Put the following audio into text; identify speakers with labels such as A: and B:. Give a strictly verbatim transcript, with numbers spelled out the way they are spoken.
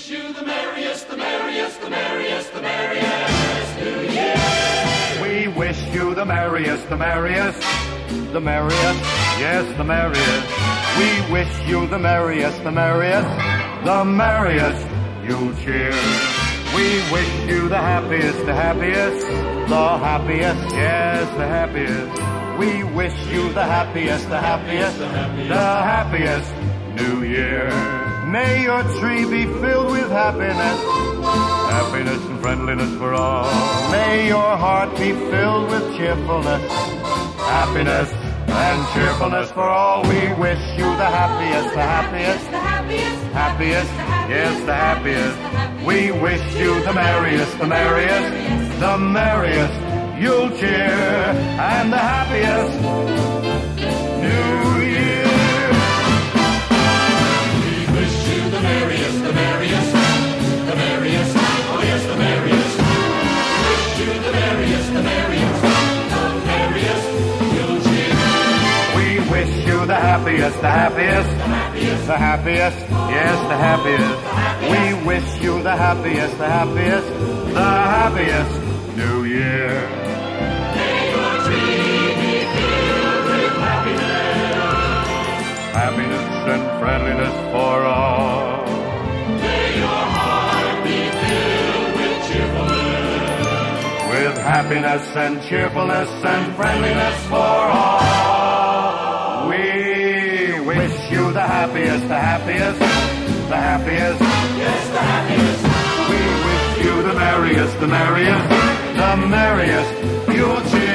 A: wish you the merriest, the merriest, the merriest, the merriest New Year.
B: We wish you the merriest, the merriest, the merriest, yes, the merriest. We wish you the merriest, the merriest, the merriest you'll cheer. We wish you the happiest, the happiest, the happiest, yes, the happiest. We wish you the happiest, the happiest, the happiest New Year. May your tree be filled with happiness, happiness and friendliness for all. May your heart be filled with cheerfulness, happiness and cheerfulness for all. We wish you the happiest, the happiest,
A: the happiest,
B: happiest, yes, the happiest. We wish you the merriest, the merriest, the merriest you'll cheer, and the happiest New Year.
A: We wish you the merriest, the merriest, the merriest, oh yes, the merriest. We wish you the merriest, the merriest, the merriest you'll cheer.
B: We wish you the happiest, the happiest,
A: The happiest,
B: the happiest, yes, the happiest. We wish you the happiest, the happiest, the happiest New Year.
A: may your tree be filled with happiness.
B: Happiness and friendliness for all.
A: May your heart be filled with cheerfulness.
B: With happiness and cheerfulness and friendliness for all. We wish you the happiest, the happiest, the happiest.
A: Yes, the happiest.
B: We wish you the merriest, the merriest, the merriest you'll cheer.